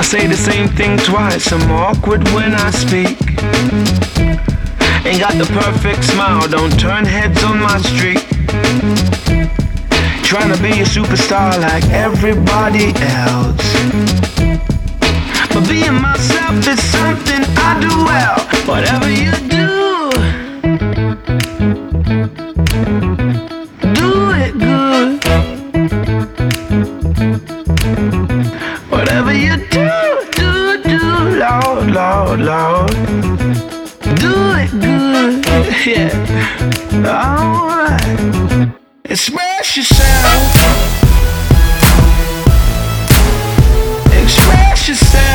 say the same thing twice. I'm awkward when I speak. Ain't got the perfect smile, don't turn heads on my street. Trying to be a superstar like everybody else, but being myself is something I do well. Whatever you do, do it good. Whatever you do, Lord, Lord, Lord, do it good. Yeah, alright. Express yourself.